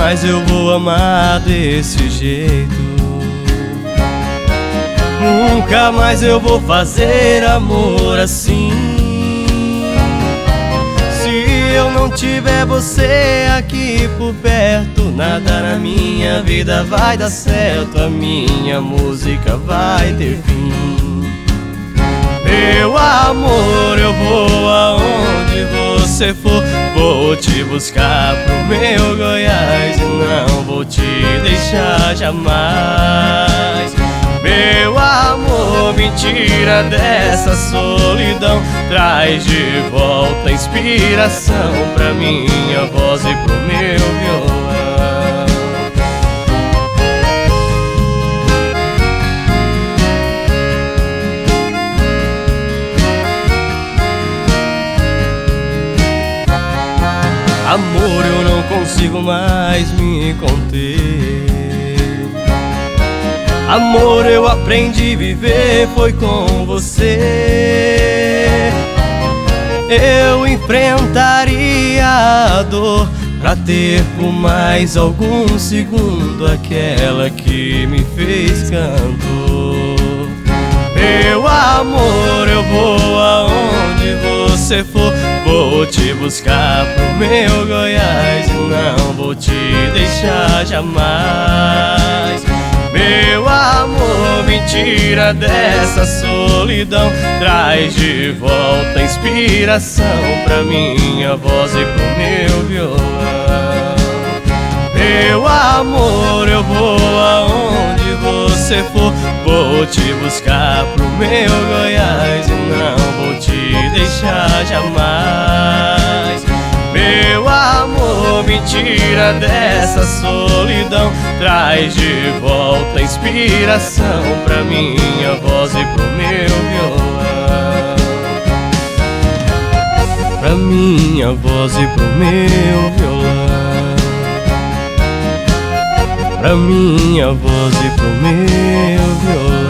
mais eu vou amar desse jeito. Nunca mais eu vou fazer amor assim. Se eu não tiver você aqui por perto, nada na minha vida vai dar certo. A minha música vai ter fim. Meu amor, eu vou aonde você for. Vou te buscar pro meu Goiás e não vou te deixar jamais. Meu amor, me tira dessa solidão, traz de volta a inspiração pra minha voz e pro meu violão. Amor, eu não consigo mais me conter. Amor, eu aprendi a viver, foi com você. Eu enfrentaria a dor pra ter por mais algum segundo aquela que me fez cantor. Meu amor, eu vou aonde você for. Vou te buscar pro meu Goiás e não vou te deixar jamais. Meu amor, me tira dessa solidão, traz de volta a inspiração pra minha voz e pro meu violão. Meu amor, eu vou aonde você for. Vou te buscar pro meu Goiás e não vou te deixar jamais. Meu amor, me tira dessa solidão, traz de volta a inspiração pra minha voz e pro meu violão. Pra minha voz e pro meu violão. Pra minha voz e pro meu violão.